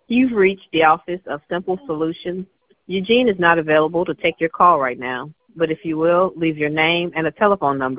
You've reached the office of Simple Solutions. Eugene is not available to take your call right now, but if you will, leave your name and a telephone number.